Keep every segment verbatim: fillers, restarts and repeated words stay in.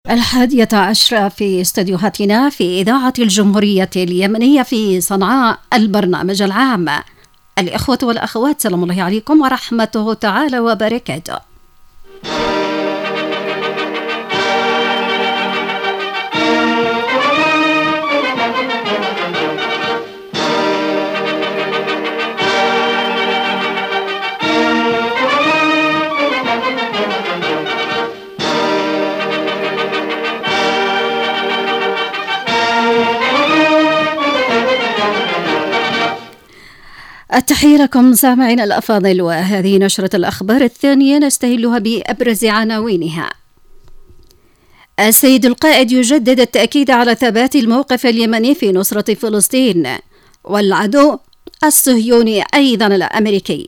الحادية عشرة في استديوهاتنا في إذاعة الجمهورية اليمنية في صنعاء، البرنامج العام. الإخوة والأخوات، سلام الله عليكم ورحمته تعالى وبركاته. التحية لكم سامعين الأفاضل، وهذه نشرة الأخبار الثانية نستهلها بأبرز عناوينها. السيد القائد يجدد التأكيد على ثبات الموقف اليمني في نصرة فلسطين، والعدو الصهيوني أيضا الأمريكي.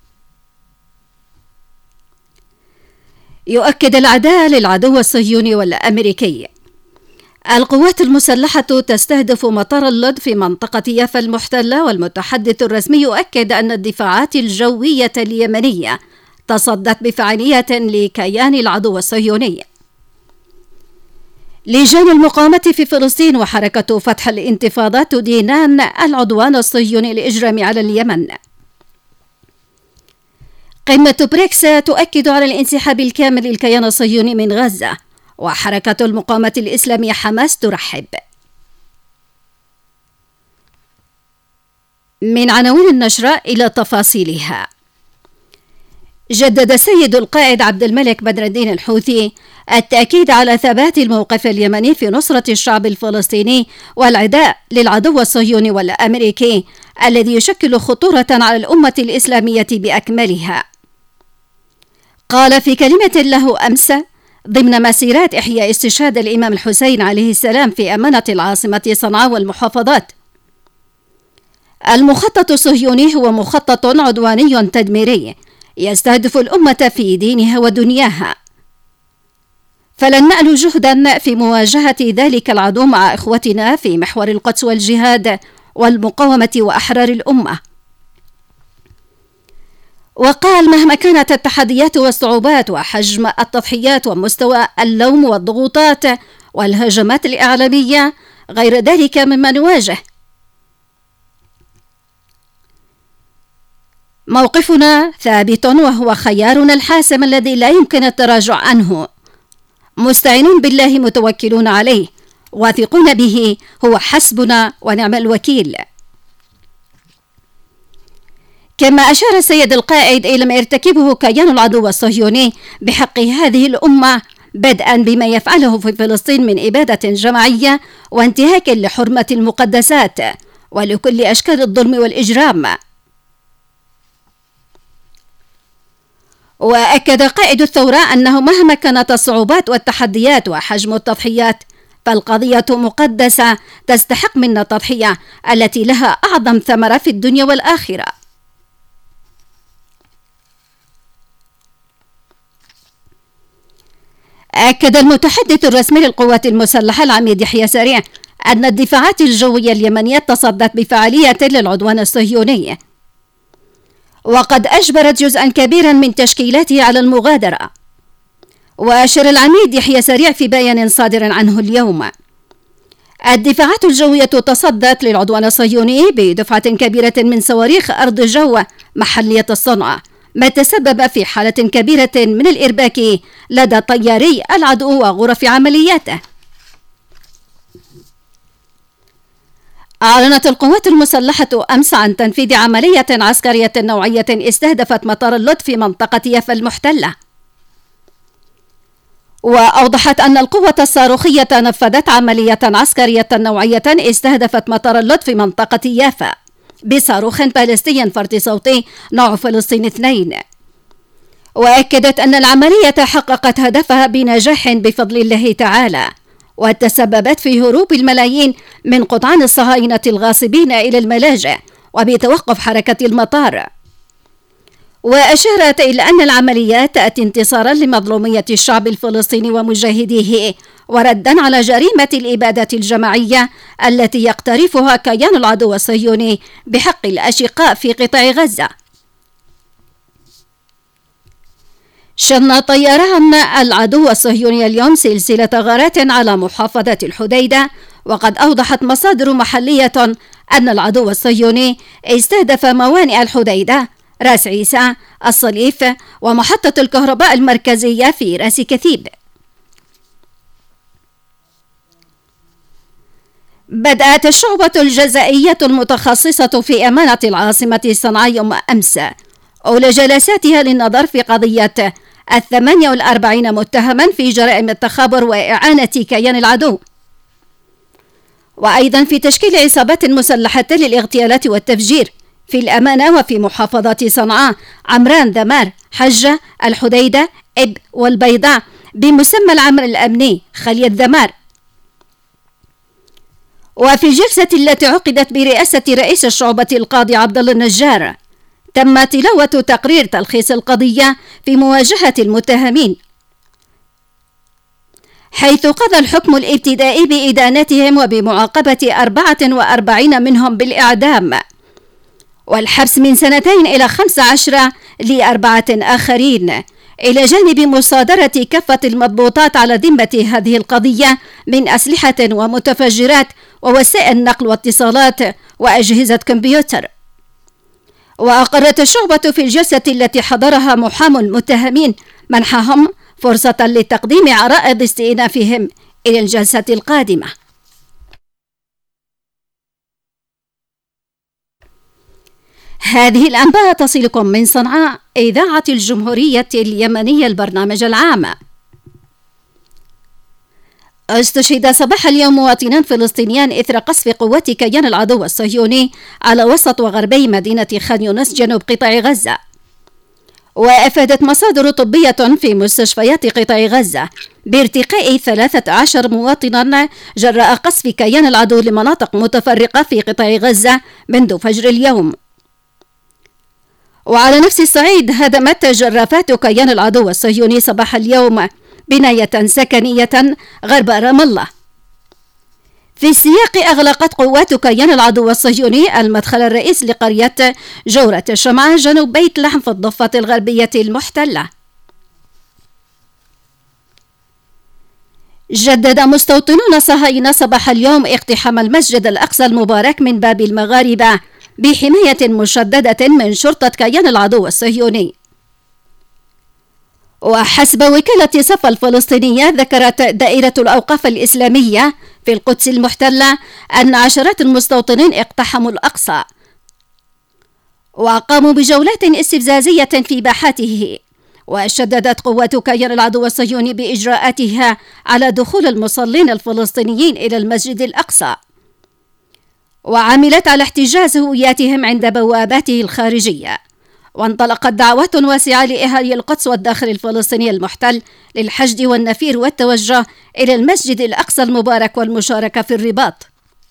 يؤكد العداء للعدو الصهيوني والأمريكي. القوات المسلحة تستهدف مطار اللد في منطقة يافا المحتلة، والمتحدث الرسمي يؤكد أن الدفاعات الجوية اليمنية تصدت بفعالية لكيان العدو الصهيوني. لجان المقاومة في فلسطين وحركة فتح الانتفاضة تدينان العدوان الصهيوني الإجرامي على اليمن. قمة بريكس تؤكد على الانسحاب الكامل للكيان الصهيوني من غزة، وحركة المقاومة الإسلامية حماس ترحب. من عناوين النشرة إلى تفاصيلها. جدد السيد القائد عبد الملك بدر الدين الحوثي التأكيد على ثبات الموقف اليمني في نصرة الشعب الفلسطيني والعداء للعدو الصهيوني والأمريكي الذي يشكل خطورة على الأمة الإسلامية بأكملها. قال في كلمة له أمس ضمن مسيرات إحياء استشهاد الإمام الحسين عليه السلام في أمانة العاصمة صنعاء والمحافظات: المخطط الصهيوني هو مخطط عدواني تدميري يستهدف الأمة في دينها ودنياها، فلن نألو جهدا في مواجهة ذلك العدو مع إخوتنا في محور القدس والجهاد والمقاومة وأحرار الأمة. وقال: مهما كانت التحديات والصعوبات وحجم التضحيات ومستوى اللوم والضغوطات والهجمات الإعلامية غير ذلك مما نواجه، موقفنا ثابت وهو خيارنا الحاسم الذي لا يمكن التراجع عنه. مستعينون بالله متوكلون عليه، واثقون به، هو حسبنا ونعم الوكيل. كما أشار السيد القائد إلى ما يرتكبه كيان العدو الصهيوني بحق هذه الأمة، بدءا بما يفعله في فلسطين من إبادة جماعية وانتهاك لحرمة المقدسات ولكل أشكال الظلم والإجرام. وأكد قائد الثورة أنه مهما كانت الصعوبات والتحديات وحجم التضحيات فالقضية مقدسة تستحق منا التضحية التي لها أعظم ثمرة في الدنيا والآخرة. أكد المتحدث الرسمي للقوات المسلحة العميد يحيى سريع أن الدفاعات الجوية اليمنية تصدت بفعالية للعدوان الصهيوني، وقد أجبرت جزءا كبيرا من تشكيلاته على المغادرة. وأشار العميد يحيى سريع في بيان صادر عنه اليوم: الدفاعات الجوية تصدت للعدوان الصهيوني بدفعة كبيرة من صواريخ أرض جو محلية الصنع، ما تسبب في حالة كبيرة من الإرباك لدى طياري العدو وغرف عملياته. أعلنت القوات المسلحة أمس عن تنفيذ عملية عسكرية نوعية استهدفت مطار اللد في منطقة يافا المحتلة. وأوضحت أن القوة الصاروخية نفذت عملية عسكرية نوعية استهدفت مطار اللد في منطقة يافا بصاروخ باليستي فرد صوتي نوع فلسطين اثنين. وأكدت أن العملية حققت هدفها بنجاح بفضل الله تعالى، وتسببت في هروب الملايين من قطعان الصهاينة الغاصبين إلى الملاجئ وبتوقف حركة المطار. وأشارت إلى أن العمليات تأتي انتصارا لمظلومية الشعب الفلسطيني ومجاهديه، وردا على جريمة الإبادة الجماعية التي يقترفها كيان العدو الصهيوني بحق الأشقاء في قطاع غزة. شن طيران العدو الصهيوني اليوم سلسلة غارات على محافظة الحديدة، وقد أوضحت مصادر محلية أن العدو الصهيوني استهدف موانئ الحديدة، راس عيسى، الصليف، ومحطة الكهرباء المركزية في راس كثيب. بدأت الشعبة الجزائية المتخصصة في أمانة العاصمة صنعاء يوم أمس أولى جلساتها للنظر في قضية الثمانية والأربعين متهما في جرائم التخابر وإعانة كيان العدو، وأيضا في تشكيل عصابات مسلحة للاغتيالات والتفجير في الأمانة وفي محافظات صنعاء، عمران، ذمار، حجة، الحديدة، إب والبيضاء بمسمى العمل الأمني خلية ذمار. وفي الجلسة التي عقدت برئاسة رئيس الشعبة القاضي عبد الله النجار تم تلاوة تقرير تلخيص القضية في مواجهة المتهمين، حيث قضى الحكم الابتدائي بإدانتهم وبمعاقبة أربعة وأربعين منهم بالإعدام والحبس من سنتين إلى خمس عشر لأربعة آخرين، إلى جانب مصادرة كافة المضبوطات على ذمة هذه القضية من أسلحة ومتفجرات ووسائل نقل واتصالات وأجهزة كمبيوتر. وأقرت الشعبة في الجلسة التي حضرها محامو المتهمين منحهم فرصة لتقديم عرائض استئنافهم إلى الجلسة القادمة. هذه الأنباء تصلكم من صنعاء، إذاعة الجمهورية اليمنية، البرنامج العام. استشهد صباح اليوم مواطنان فلسطينيان إثر قصف قوات كيان العدو الصهيوني على وسط وغربي مدينة خان يونس جنوب قطاع غزة. وأفادت مصادر طبية في مستشفيات قطاع غزة بارتقاء ثلاثة عشر مواطنا جراء قصف كيان العدو لمناطق متفرقة في قطاع غزة منذ فجر اليوم. وعلى نفس الصعيد هدمت جرافات كيان العدو الصهيوني صباح اليوم بناية سكنية غرب رام الله. في السياق أغلقت قوات كيان العدو الصهيوني المدخل الرئيس لقرية جورة الشمعة جنوب بيت لحم في الضفة الغربية المحتلة. جدد مستوطنون صهاينة صباح اليوم اقتحام المسجد الأقصى المبارك من باب المغاربة بحماية مشددة من شرطة كيان العدو الصهيوني. وحسب وكالة صفا الفلسطينية ذكرت دائرة الأوقاف الإسلامية في القدس المحتلة أن عشرات المستوطنين اقتحموا الأقصى وقاموا بجولات استفزازية في باحاته. وشددت قوات كيان العدو الصهيوني بإجراءاتها على دخول المصلين الفلسطينيين إلى المسجد الأقصى، وعملت على احتجاز هوياتهم عند بواباته الخارجية. وانطلقت دعوات واسعة لأهالي القدس والداخل الفلسطيني المحتل للحشد والنفير والتوجه إلى المسجد الأقصى المبارك والمشاركة في الرباط.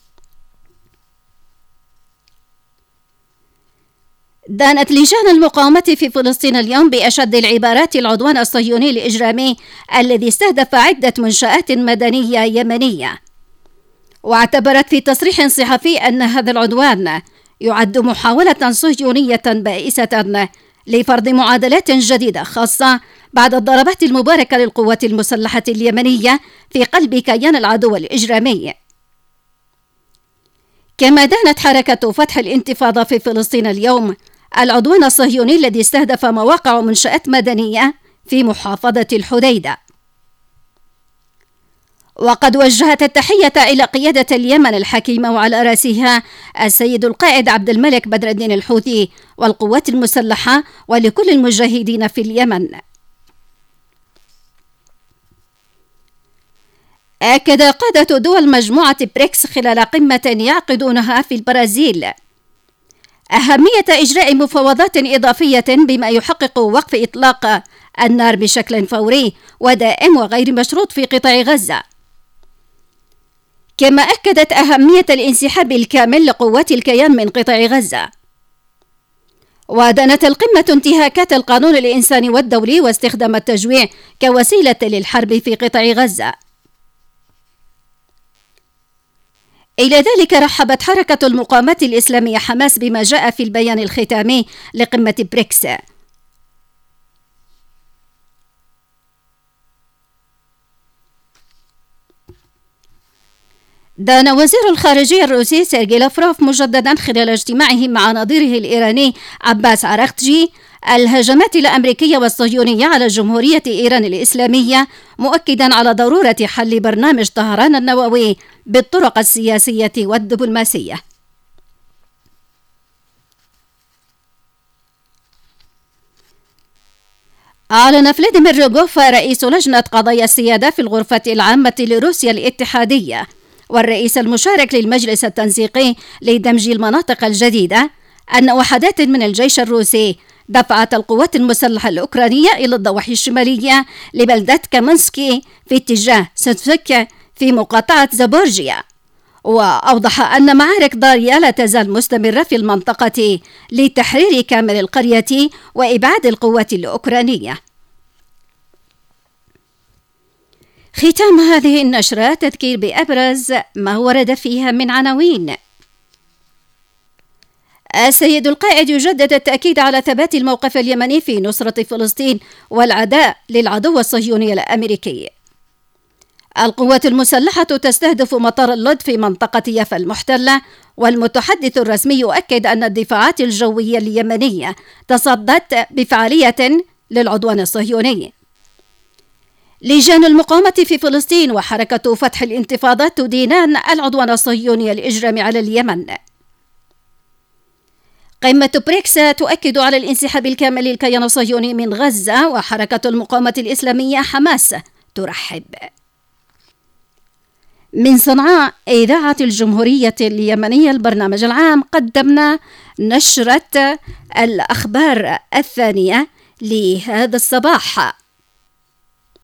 دانت لجان المقاومة في فلسطين اليوم بأشد العبارات العدوان الصهيوني الإجرامي الذي استهدف عدة منشآت مدنية يمنية. واعتبرت في تصريح صحفي أن هذا العدوان يعد محاولة صهيونية بائسة لفرض معادلات جديدة خاصة بعد الضربات المباركة للقوات المسلحة اليمنية في قلب كيان العدو الإجرامي. كما دانت حركة فتح الانتفاضة في فلسطين اليوم العدوان الصهيوني الذي استهدف مواقع ومنشآت مدنية في محافظة الحديدة. وقد وجهت التحية إلى قيادة اليمن الحكيمة وعلى رأسها السيد القائد عبد الملك بدر الدين الحوثي والقوات المسلحة ولكل المجاهدين في اليمن. أكد قادة دول مجموعة بريكس خلال قمة يعقدونها في البرازيل أهمية إجراء مفاوضات إضافية بما يحقق وقف إطلاق النار بشكل فوري ودائم وغير مشروط في قطاع غزة. كما أكدت أهمية الانسحاب الكامل لقوات الكيان من قطاع غزة. ودانت القمة انتهاكات القانون الإنساني والدولي واستخدام التجويع كوسيلة للحرب في قطاع غزة. إلى ذلك رحبت حركة المقاومة الإسلامية حماس بما جاء في البيان الختامي لقمة بريكس، دان وزير الخارجية الروسي سيرجي لافروف مجددا خلال اجتماعه مع نظيره الإيراني عباس عراقجي الهجمات الأمريكية والصهيونية على جمهورية إيران الإسلامية، مؤكدا على ضرورة حل برنامج طهران النووي بالطرق السياسية والدبلوماسية. أعلن فلاديمير روغوف رئيس لجنة قضايا السيادة في الغرفة العامة لروسيا الاتحادية والرئيس المشارك للمجلس التنسيقي لدمج المناطق الجديدة أن وحدات من الجيش الروسي دفعت القوات المسلحة الأوكرانية إلى الضواحي الشمالية لبلدة كامنسكي في اتجاه سنتفك في مقاطعة زابورجيا. وأوضح أن معارك ضارية لا تزال مستمرة في المنطقة لتحرير كامل القرية وإبعاد القوات الأوكرانية. ختام هذه النشرة تذكير بأبرز ما ورد فيها من عناوين. السيد القائد يجدد التأكيد على ثبات الموقف اليمني في نصرة فلسطين والعداء للعدو الصهيوني الأمريكي. القوات المسلحة تستهدف مطار اللد في منطقة يافا المحتلة، والمتحدث الرسمي يؤكد أن الدفاعات الجوية اليمنية تصدت بفعالية للعدوان الصهيوني. لجان المقاومة في فلسطين وحركة فتح الانتفاضات تدينان العدوان الصهيوني الإجرامي على اليمن. قمة بريكس تؤكد على الانسحاب الكامل للكيان الصهيوني من غزة، وحركة المقاومة الإسلامية حماس ترحب. من صنعاء إذاعة الجمهورية اليمنية البرنامج العام، قدمنا نشرة الأخبار الثانية لهذا الصباح.